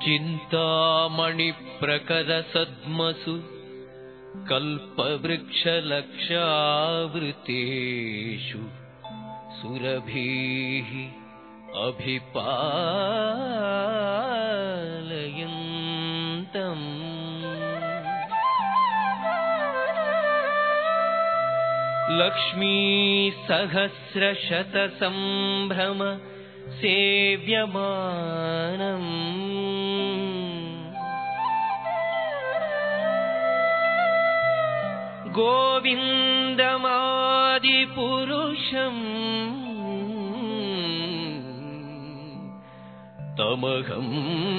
चिन्तामणिप्रकरसद्मसु कल्पवृक्षलक्षावृतेषु सुरभिः अभिपालयन्तम् लक्ष्मी सहस्रशतसम्भ्रम सेव्यमानम् गोविन्दमादिपुरुषम् तमहं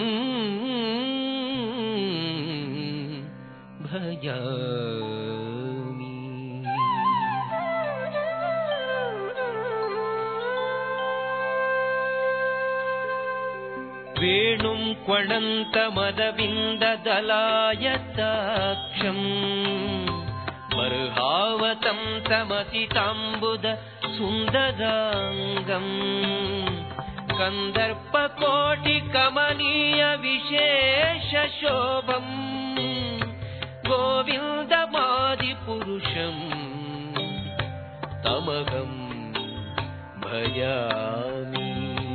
भजामि। वेणुं क्वणन्तमदविन्ददलायताक्षम् बर्हावतं तमतिताम्बुद सुन्दराङ्गम् कन्दर्पकोटिकमनीय विशेषशोभम् गोविन्दमादिपुरुषम् तमहं भजामि।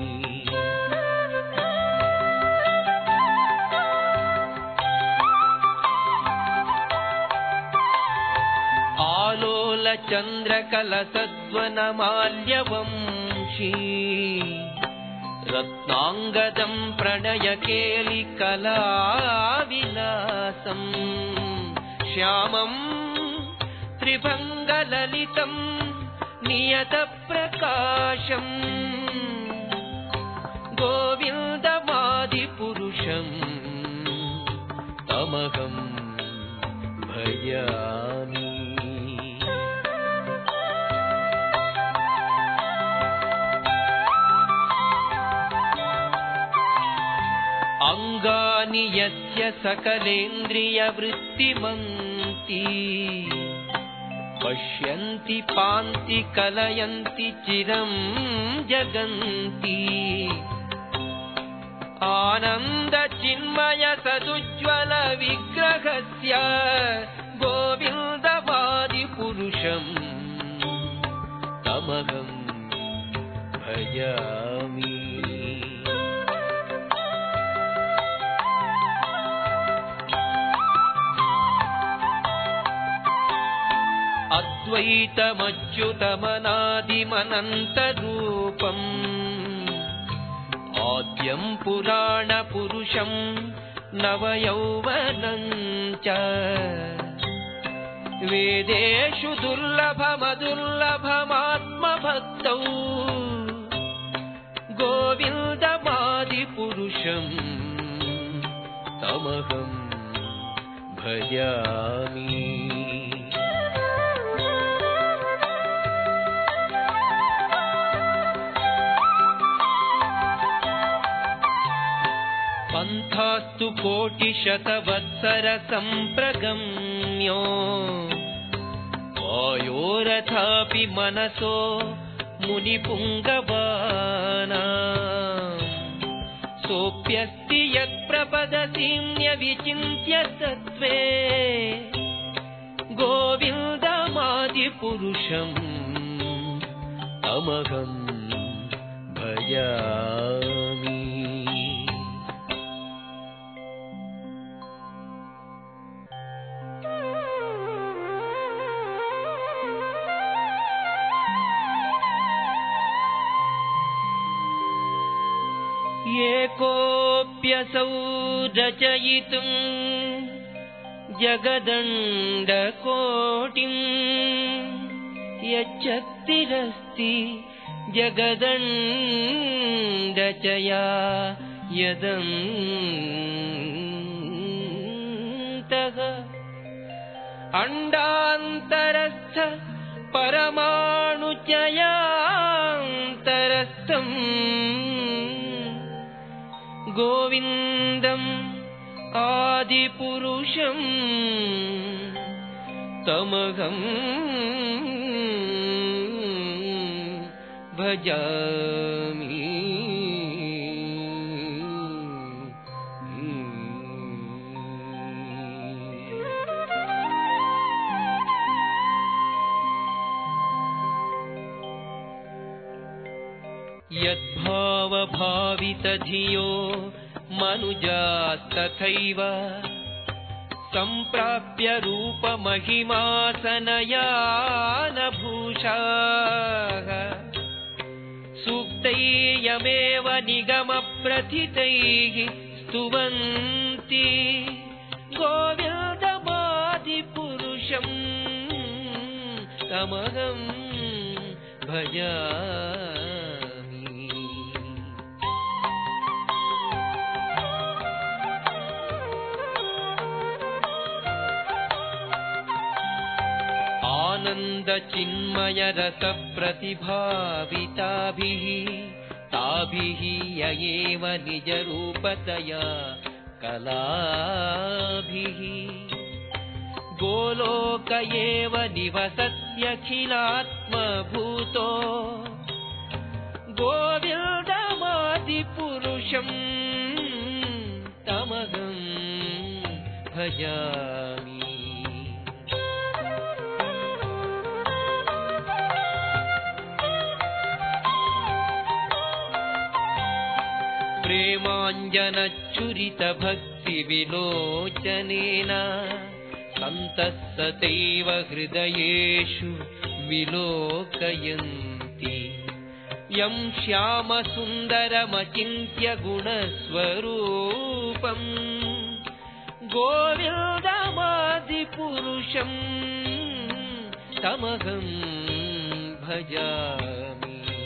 आलोलचन्द्रकलसद्वनमाल्यवंशी रत्नाङ्गदं प्रणयकेलिकलाविलासम् श्यामं त्रिभङ्गललितं नियतप्रकाशम् गोविन्दमादिपुरुषं तमहं भजामि। अङ्गानि यस्य सकलेन्द्रियवृत्तिमन्ति पश्यन्ति पान्ति कलयन्ति चिरं जगन्ति आनन्दचिन्मय सदुज्ज्वल विग्रहस्य गोविन्दमादिपुरुषं तमहं भजामि। अद्वैतमच्युतमनादिमनन्तरूपम् आद्यं पुराणपुरुषं नवयौवनं च वेदेषु दुर्लभमदुर्लभमात्मभक्तौ गोविन्दमादिपुरुषं तमहं भजामि। पन्थास्तु कोटिशतवत्सरसम्प्रगम्यो वायोरथापि मनसो मुनिपुङ्गवाना सोऽप्यस्ति यत्प्रपदसीम्यविचिन्त्य सत्त्वे गोविन्दमादिपुरुषं तमहं भजामि। एकोऽप्यसौ रचयितुं जगदण्डकोटिं यच्चक्तिरस्ति जगदण्डचया यदन्तः अण्डान्तरस्थ परमाणुचयान्तरस्थम् गोविन्दम् आदिपुरुषं तमहं भजामि। यद्भावभावितधियो मनुजास्तथैव सम्प्राप्य रूपमहिमासनयानभूषाः सूक्तैयमेव निगमप्रथितैः स्तुवन्ति गोविन्दमादिपुरुषं तमहं भजामि। आनन्दचिन्मयरसप्रतिभाविताभिः ताभिः ययेव निजरूपतया कलाभिः गोलोक एव निवसत्यखिलात्मभूतो गोविन्दमादिपुरुषं तमहं भजामि। प्रेमाञ्जनच्चुरितभक्तिविलोचनेन सन्तः हृदयेषु विलोकयन्ति यं श्यामसुन्दरमचिन्त्य गुणस्वरूपं गोविन्दमादिपुरुषं तमहं भजामि।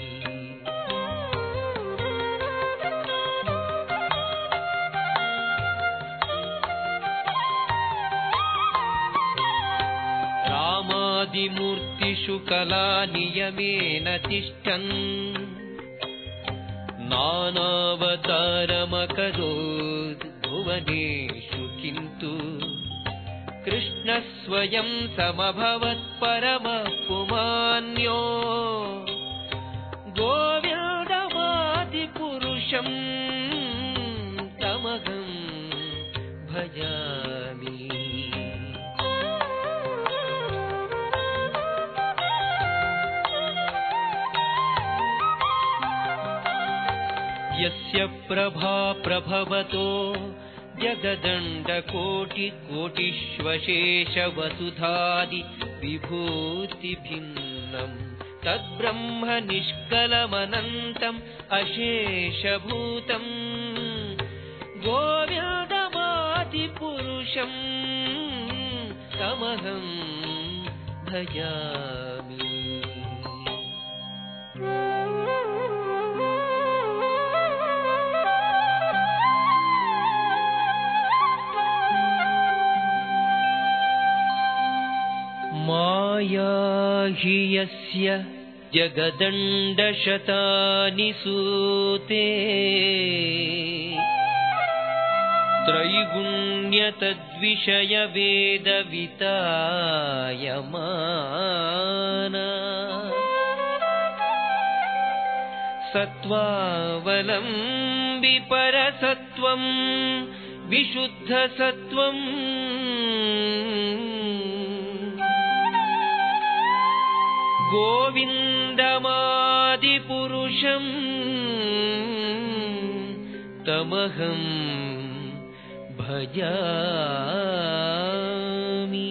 रामादिमूर्तिषु कलानियमेन तिष्ठन् नानावतारमकरोत् भुवनेषु किन्तु कृष्णः स्वयं समभवत् परमः पुमान्यो गोविन्दमादिपुरुषं तमहं भजामि। यस्य प्रभा प्रभवतो जगदण्डकोटिकोटिष्वशेषवसुधादि विभूतिभिन्नं तद्ब्रह्म निष्कलमनन्तम् अशेषभूतं गोविन्दमादिपुरुषं तमहं भजामि। माया हि यस्य जगदण्डशतानि सूते त्रैगुण्यतद्विषयवेदवितायमाना सत्त्वावलम्बि परसत्त्वं विशुद्धसत्त्वं गोविन्दमादिपुरुषं तमहं भजामि।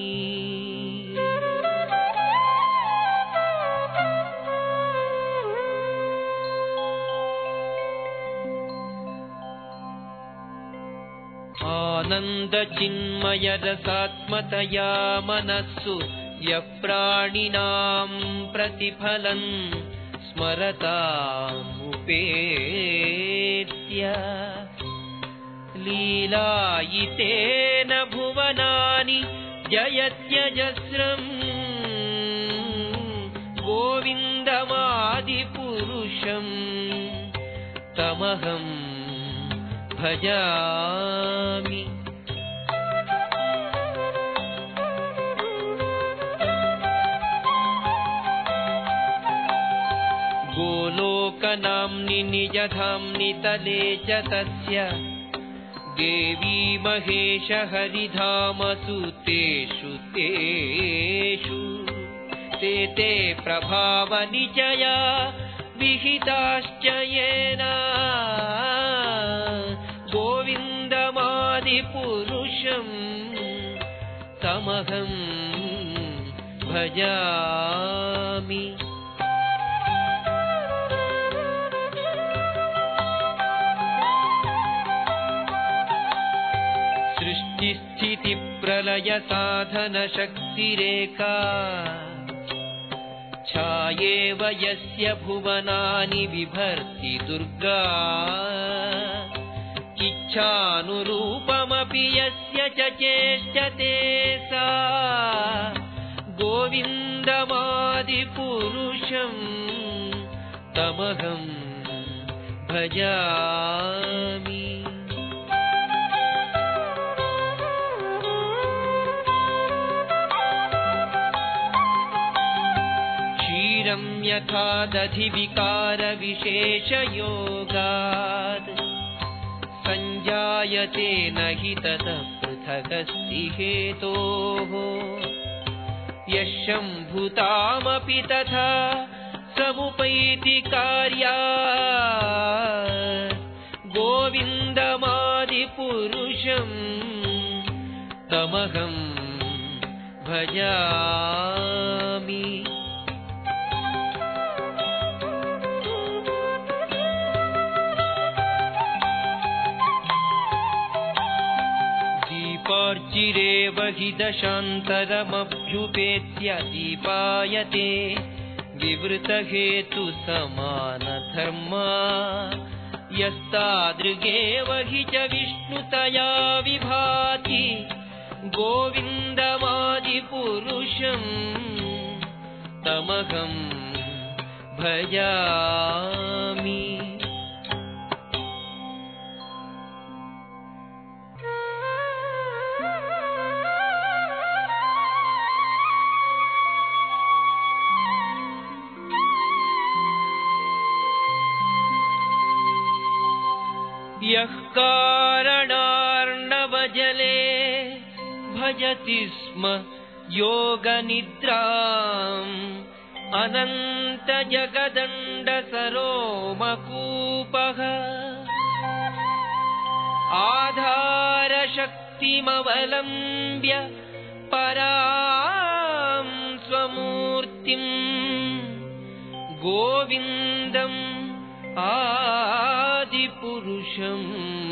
आनन्दचिन्मयरसात्मतया मनस्सु यप्राणिनां प्रतिफलं स्मरतामुपेत्य लीलायितेन भुवनानि जयत्यजस्रं गोविन्दमादिपुरुषं तमहं भजामि। गोलोकनाम्नि निजधाम्नि तले च तस्य देवी महेश हरिधामसु तेषु तेषु ते प्रभावनिचया विहिताश्च येन गोविन्दमादिपुरुषं तमहं भजामि। सृष्टिस्थितिप्रलय साधनशक्तिरेका छायेव यस्य भुवनानि बिभर्ति दुर्गा इच्छानुरूपमपि यस्य च चेष्टते सा गोविन्दमादिपुरुषं तमहं भजामि। क्षीरं यथा दधिविकारविशेषयोगात् संजायते न हि ततः पृथगस्ति हेतोः यः शम्भुतामपि तथा समुपैति कार्यात् गोविन्दमादिपुरुषं तमहं भजामि। दीपार्चिरेव हि दशान्तरमभ्युपेत्य दीपायते विवृतहेतुसमानधर्मा यस्तादृगेव हि च विष्णुतया विभाति गोविन्दमादिपुरुषं तमहं भजामि। यः कारणार्णवजले भजति स्म योगनिद्राम् अनन्तजगदण्डसरोमकूपः आधारशक्तिमवलम्ब्य परां स्वमूर्तिं गोविन्दम् आदिपुरुषं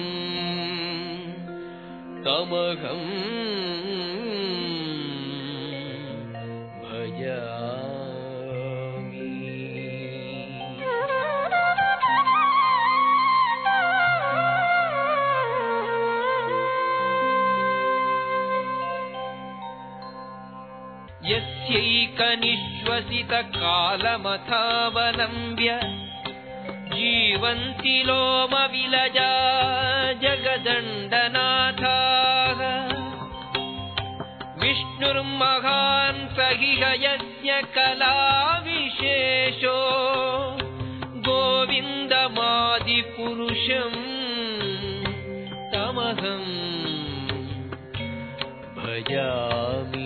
तमहं भजामि। यस्यैकनिश्वसितकालमथावलम्ब्य जीवन्ति लोमविलजा जगदण्डनाथाः विष्णुर्महान् सहिह यस्य कलाविशेषो गोविन्दमादिपुरुषं तमहं भजामि।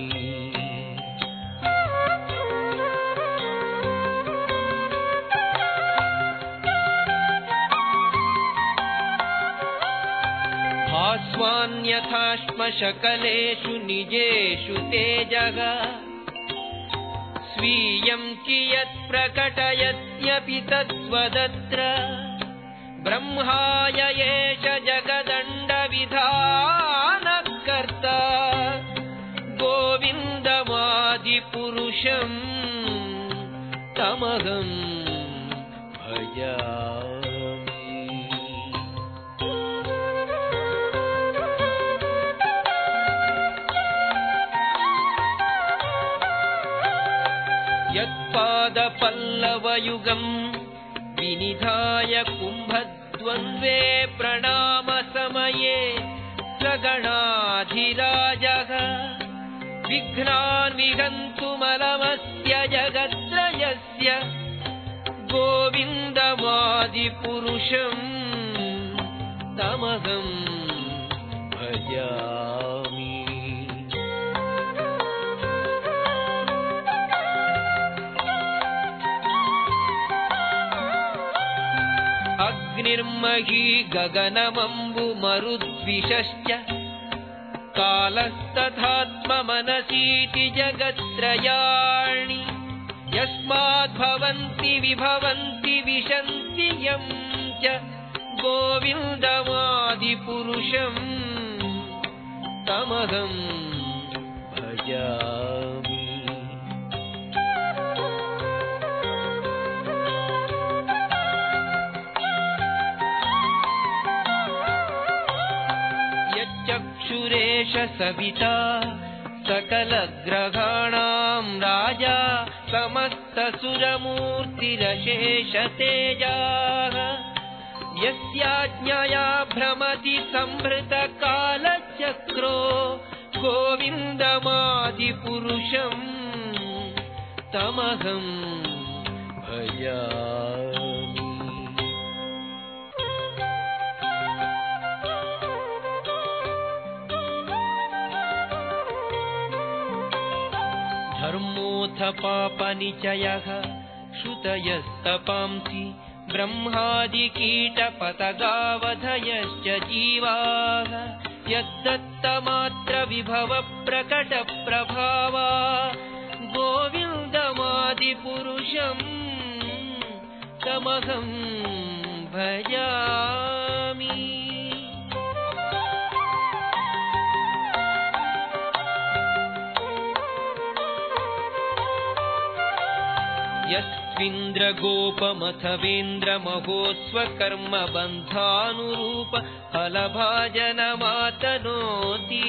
भास्वान्यथाश्मशकलेषु निजेषु तेजः स्वीयं कियत् प्रकटयत्यपि तत्त्वदत्र ब्रह्माय एष जगदण्डविधानकर्ता गोविन्दमादिपुरुषं तमहं भजामि। यत्पादपल्लवयुगं विनिधाय कुम्भद्वन्द्वे प्रणामसमये सगणाधिराजः विघ्नान् विहन्तुमलमस्य जगत्त्रयस्य गोविन्दमादिपुरुषं तमहं भजामि। निर्मही गगनमम्बुमरुद्विषश्च कालस्तथात्ममनसीति जगत्त्रयाणि यस्माद्भवन्ति विभवन्ति विशन्ति यं च गोविन्दमादिपुरुषं तमहं भजामि। यच्चक्षुरेश सविता सकलग्रहाणां राजा समस्तसुरमूर्तिरशेषतेजाः यस्याज्ञया भ्रमति संहृतकालचक्रो गोविन्दमादिपुरुषं तमहं भजामि। धर्मोऽथ पापनिचयः श्रुतयस्तपांसि ब्रह्मादिकीटपतगावधयश्च जीवाः यद्दत्तमात्रविभवप्रकटप्रभावा गोविन्दमादिपुरुषं तमहं भजामि। यस्विन्द्रगोपमथवेन्द्रमहोस्वकर्मबन्धानुरूप फलभाजनमातनोति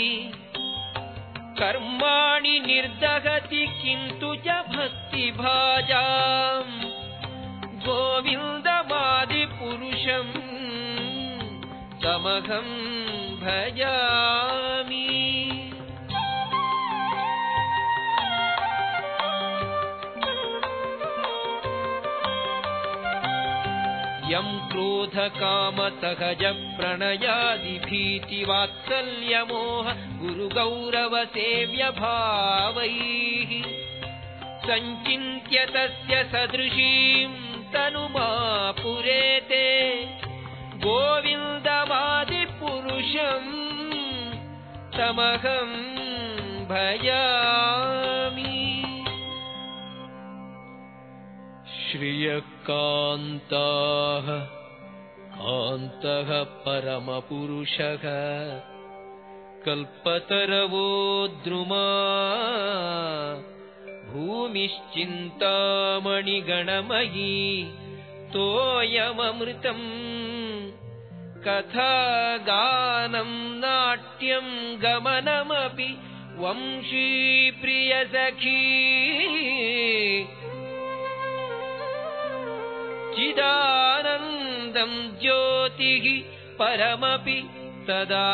कर्माणि निर्दहति किन्तु च भक्तिभाजां गोविन्दमादिपुरुषं तमहं भजामि। यं क्रोधकामसहज प्रणयादिभीतिवात्सल्यमोह गुरुगौरवसेव्यभावैः सञ्चिन्त्य तस्य सदृशीं तनुमापुरेते गोविन्दमादिपुरुषं तमहं भजामि। श्रियकान्ताः कान्तः परमपुरुषः कल्पतरवो द्रुमा भूमिश्चिन्तामणिगणमयी तोयममृतं कथागानं नाट्यं गमनमपि वंशी प्रियसखी चिदानन्दं ज्योतिः परमपि तदा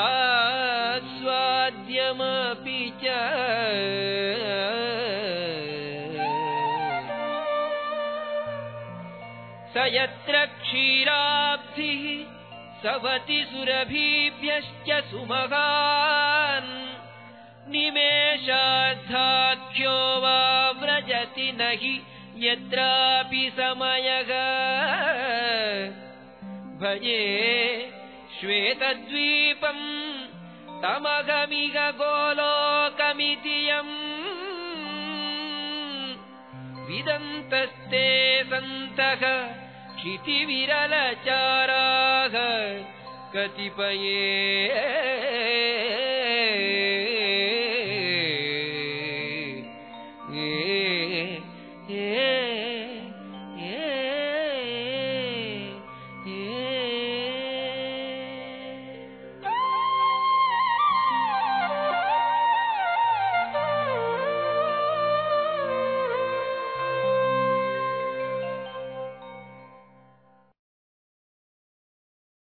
स्वाद्यमपि च स यत्र क्षीराब्धिः सवति सुरभिभ्यश्च सुमहान् निमेषार्धाख्यो वा व्रजति न हि यत्रापि समयः भजे श्वेतद्वीपं तमगमिह गोलोकमिति यम् विदन्तस्ते सन्तः क्षितिविरलचाराः कतिपये